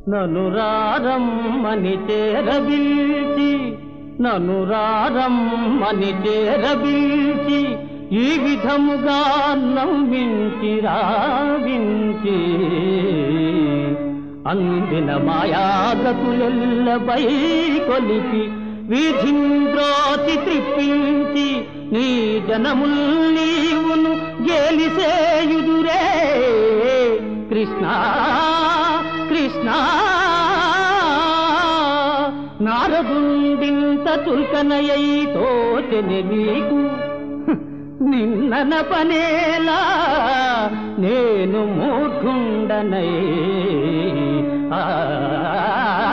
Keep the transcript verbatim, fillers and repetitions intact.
నను రారమ్మని చేరబిల్చి నను రారమ్మని చేరబిల్చి ఈ విధముగా నమ్మించి రావించి అందిన మాయాగతులెల్లపై కొలిపి వీధింద్రోచి త్రిప్పించి నీ జనముల్ నీవును గేలిసేయుదురే కృష్ణ కృష్ణ. నారదుండింత చుల్కనయ్యై తోచెని నీకు నిన్నన పనేలా నేను మూఢుండనై ఆ